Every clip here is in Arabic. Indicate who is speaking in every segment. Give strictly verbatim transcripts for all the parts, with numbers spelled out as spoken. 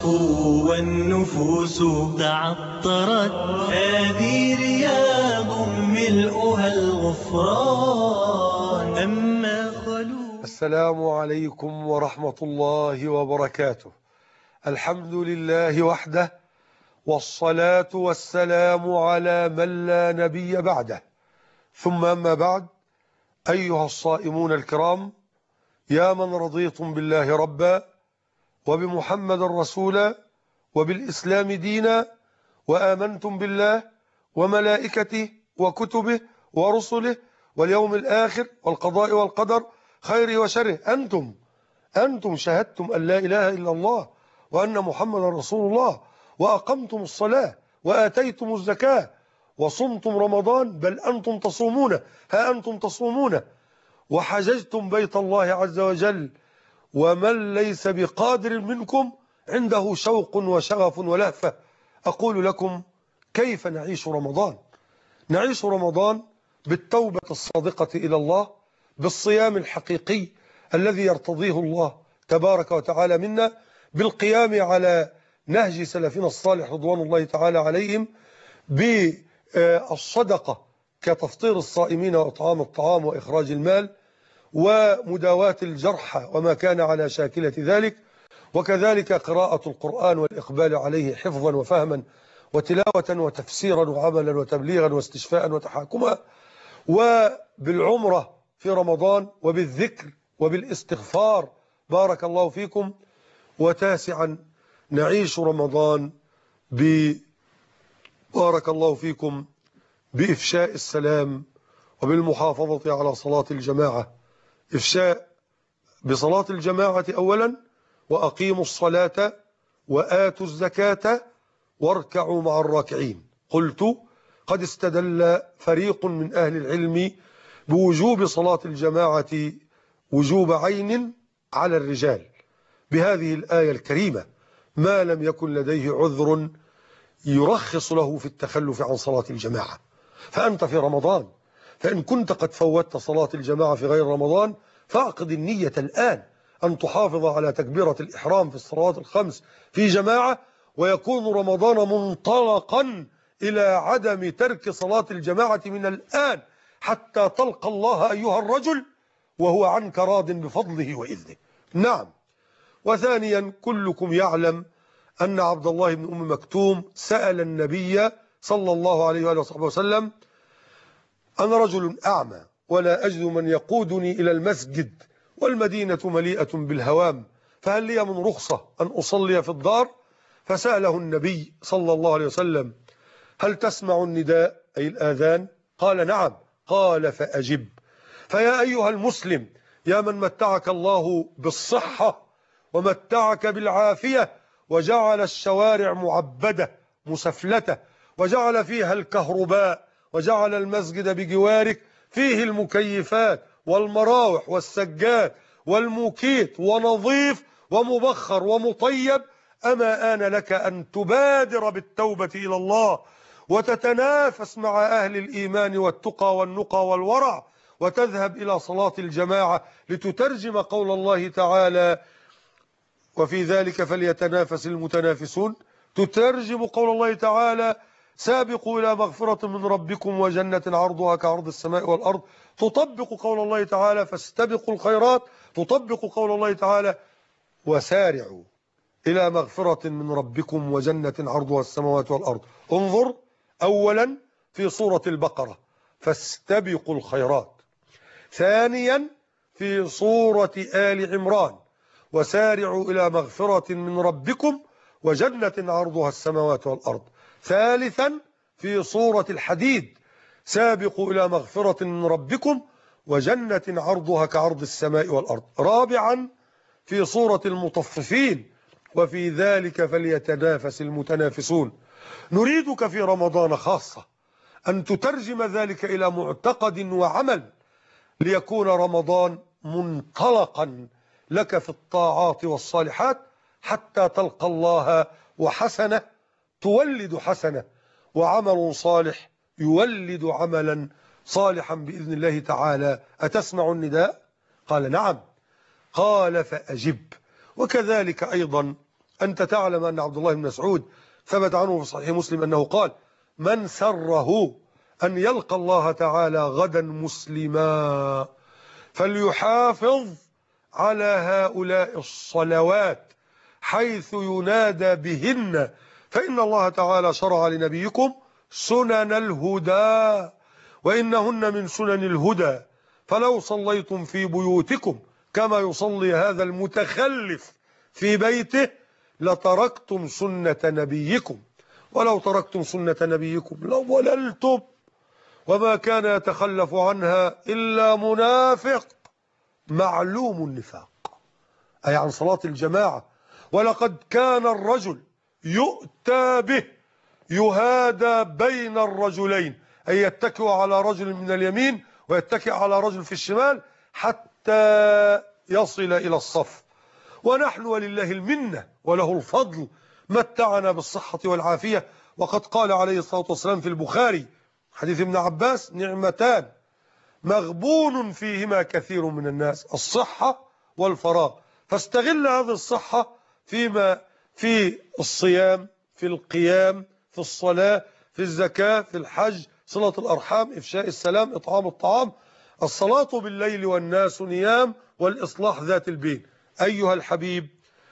Speaker 1: والنفوس تعطرت هذه رياض ملؤها الغفران أما خلو.
Speaker 2: السلام عليكم ورحمة الله وبركاته. الحمد لله وحده، والصلاة والسلام على من لا نبي بعده، ثم أما بعد. أيها الصائمون الكرام، يا من رضيتم بالله ربا وبمحمد رسولا وبالإسلام دينا، وآمنتم بالله وملائكته وكتبه ورسله واليوم الآخر والقضاء والقدر خيره وشره، أنتم أنتم شهدتم أن لا إله إلا الله وأن محمد رسول الله، وأقمتم الصلاة وآتيتم الزكاة وصمتم رمضان، بل أنتم تصومون، ها أنتم تصومون، وحججتم بيت الله عز وجل. ومن ليس بقادر منكم عنده شوق وشغف ولهفة. أقول لكم: كيف نعيش رمضان؟ نعيش رمضان بالتوبة الصادقة إلى الله، بالصيام الحقيقي الذي يرتضيه الله تبارك وتعالى منا، بالقيام على نهج سلفنا الصالح رضوان الله تعالى عليهم، بالصدقة كتفطير الصائمين وإطعام الطعام وإخراج المال ومداواة الجرحى وما كان على شاكلة ذلك، وكذلك قراءة القرآن والإقبال عليه حفظا وفهما وتلاوة وتفسيرا وعملا وتبليغا واستشفاء وتحاكما، وبالعمرة في رمضان وبالذكر وبالاستغفار، بارك الله فيكم. وتاسعا نعيش رمضان ب بارك الله فيكم بإفشاء السلام وبالمحافظة على صلاة الجماعة. إفشاء بصلاة الجماعة أولا، وأقيموا الصلاة وآتوا الزكاة واركعوا مع الراكعين. قلت: قد استدل فريق من أهل العلم بوجوب صلاة الجماعة وجوب عين على الرجال بهذه الآية الكريمة، ما لم يكن لديه عذر يرخص له في التخلف عن صلاة الجماعة. فأنت في رمضان، فإن كنت قد فوتت صلاة الجماعة في غير رمضان، فاعقد النية الآن أن تحافظ على تكبيرة الإحرام في الصلوات الخمس في جماعة، ويكون رمضان منطلقا إلى عدم ترك صلاة الجماعة من الآن حتى تلقى الله أيها الرجل وهو عنك راض بفضله وإذنه. نعم. وثانيا، كلكم يعلم أن عبد الله بن أم مكتوم سأل النبي صلى الله عليه وآله وصحبه وسلم: أنا رجل أعمى ولا أجد من يقودني إلى المسجد والمدينة مليئة بالهوام، فهل لي من رخصة أن أصلي في الدار؟ فسأله النبي صلى الله عليه وسلم: هل تسمع النداء أي الآذان؟ قال: نعم. قال: فأجب. فيا أيها المسلم، يا من متعك الله بالصحة ومتعك بالعافية وجعل الشوارع معبدة مسفلتة وجعل فيها الكهرباء وجعل المسجد بجوارك فيه المكيفات والمراوح والسجاد والموكيت ونظيف ومبخر ومطيب، أما آن لك أن تبادر بالتوبة إلى الله وتتنافس مع أهل الإيمان والتقى والنقى والورع، وتذهب إلى صلاة الجماعة لتترجم قول الله تعالى: وفي ذلك فليتنافس المتنافسون. تترجم قول الله تعالى: سابقوا إلى مغفرة من ربكم وجنة عرضها كعرض السماء والأرض. تطبق قول الله تعالى: فاستبقوا الخيرات. تطبق قول الله تعالى: وسارعوا إلى مغفرة من ربكم وجنة عرضها السماوات والأرض. انظر أولا في سورة البقرة: فاستبقوا الخيرات. ثانيا في سورة آل عمران: وسارعوا إلى مغفرة من ربكم وجنة عرضها السماوات والأرض. ثالثا في سورة الحديد: سابقوا إلى مغفرة من ربكم وجنة عرضها كعرض السماء والأرض. رابعا في سورة المطففين: وفي ذلك فليتنافس المتنافسون. نريدك في رمضان خاصة أن تترجم ذلك إلى معتقد وعمل، ليكون رمضان منطلقا لك في الطاعات والصالحات حتى تلقى الله، وحسنة تولد حسنة، وعمل صالح يولد عملا صالحا بإذن الله تعالى. أتسمع النداء؟ قال: نعم. قال: فأجب. وكذلك أيضا أنت تعلم أن عبد الله بن مسعود ثبت عنه في صحيح مسلم أنه قال: من سره أن يلقى الله تعالى غدا مسلما فليحافظ على هؤلاء الصلوات حيث ينادى بهن، فإن الله تعالى شرع لنبيكم سنن الهدى وإنهن من سنن الهدى، فلو صليتم في بيوتكم كما يصلي هذا المتخلف في بيته لتركتم سنة نبيكم، ولو تركتم سنة نبيكم لضللتم، وما كان يتخلف عنها إلا منافق معلوم النفاق، أي عن صلاة الجماعة. ولقد كان الرجل يؤتى به يهادى بين الرجلين، أي يتكئ على رجل من اليمين ويتكئ على رجل في الشمال حتى يصل إلى الصف. ونحن ولله المنة وله الفضل متعنا بالصحة والعافية، وقد قال عليه الصلاة والسلام في البخاري حديث ابن عباس: نعمتان مغبون فيهما كثير من الناس، الصحة والفراغ، فاستغل هذه الصحة فيما في الصيام، في القيام، في الصلاة، في الزكاة، في الحج، صلة الأرحام، إفشاء السلام، إطعام الطعام، الصلاة بالليل والناس نيام، والإصلاح ذات البين. أيها الحبيب،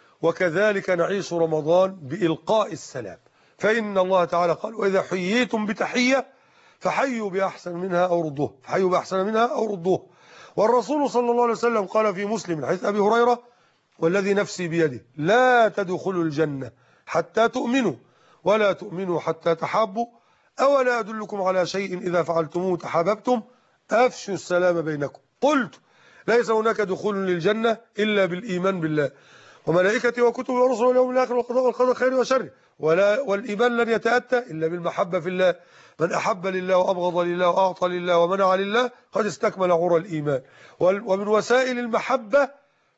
Speaker 2: وكذلك نعيش رمضان بإلقاء السلام، فإن الله تعالى قال: وإذا حييتم بتحية فحيوا بأحسن منها أو ردوه، فحيوا بأحسن منها أو ردوه. والرسول صلى الله عليه وسلم قال في مسلم حديث أبي هريرة: والذي نفسي بيده لا تدخلوا الجنة حتى تؤمنوا ولا تؤمنوا حتى تحابوا، أولا أدلكم على شيء إذا فعلتموه تحاببتم، أفشوا السلام بينكم. قلت: ليس هناك دخول للجنة إلا بالإيمان بالله وملائكته وكتبه ورسله واليوم الآخر والقضاء والقدر خير وشر، ولا والإيمان لن يتأتى إلا بالمحبة في الله، من أحب لله وأبغض لله وأعطى لله ومنع لله قد استكمل عرى الإيمان. ومن وسائل المحبة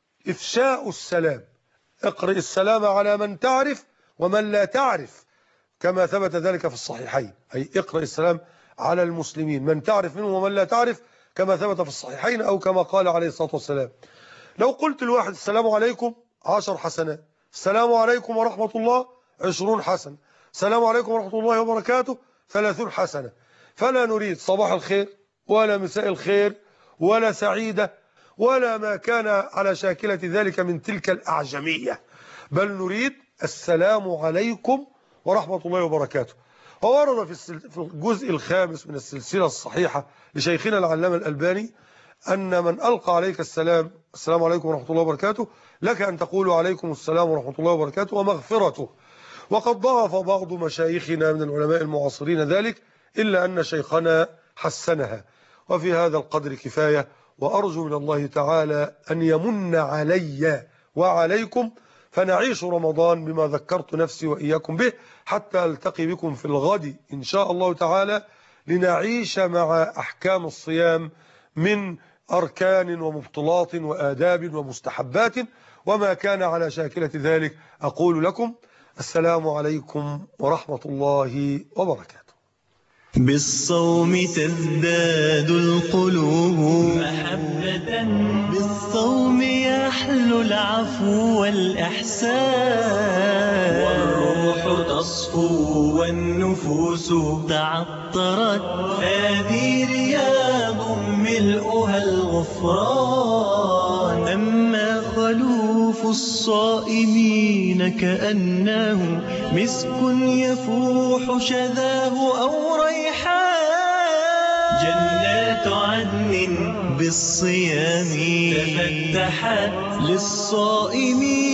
Speaker 2: إفشاء السلام، اقرئ السلام على من تعرف ومن لا تعرف، كما ثبت ذلك في الصحيحين، أي اقرئ السلام على المسلمين من تعرف منهم ومن لا تعرف، كما ثبت في الصحيحين أو كما قال عليه الصلاة والسلام. لو قلت الواحد السلام عليكم عشر حسنات، السلام عليكم ورحمة الله عشرون حسنة، السلام عليكم ورحمة الله وبركاته ثلاثون حسنة، فلا نريد صباح الخير ولا مساء الخير ولا سعيدة ولا ما كان على شاكلة ذلك من تلك الأعجمية، بل نريد السلام عليكم ورحمة الله وبركاته. وورد في الجزء الخامس من السلسلة الصحيحة لشيخنا العلامة الألباني أن من ألقى عليك السلام: السلام عليكم ورحمة الله وبركاته، لك أن تقول عليكم السلام ورحمة الله وبركاته ومغفرته. وقد ضعف بعض مشايخنا من العلماء المعاصرين ذلك، إلا أن شيخنا حسنها، وفي هذا القدر كفاية، وأرجو من الله تعالى أن يمن علي وعليكم فنعيش رمضان بما ذكرت نفسي وإياكم به، حتى ألتقي بكم في الغد إن شاء الله تعالى لنعيش مع أحكام الصيام من أركان ومبطلات وآداب ومستحبات وما كان على شاكلة ذلك. أقول لكم السلام عليكم ورحمة الله وبركاته.
Speaker 1: بالصوم تزداد القلوب محبة، بالصوم يحلو العفو والإحسان، والروح تصفو والنفوس تعطرت، هذه رياض ملؤها الغفران. أما خلوف الصائمين كأنه مسك يفوح شذاه أو ريحان، جنات عدن بالصيام تفتحت للصائمين.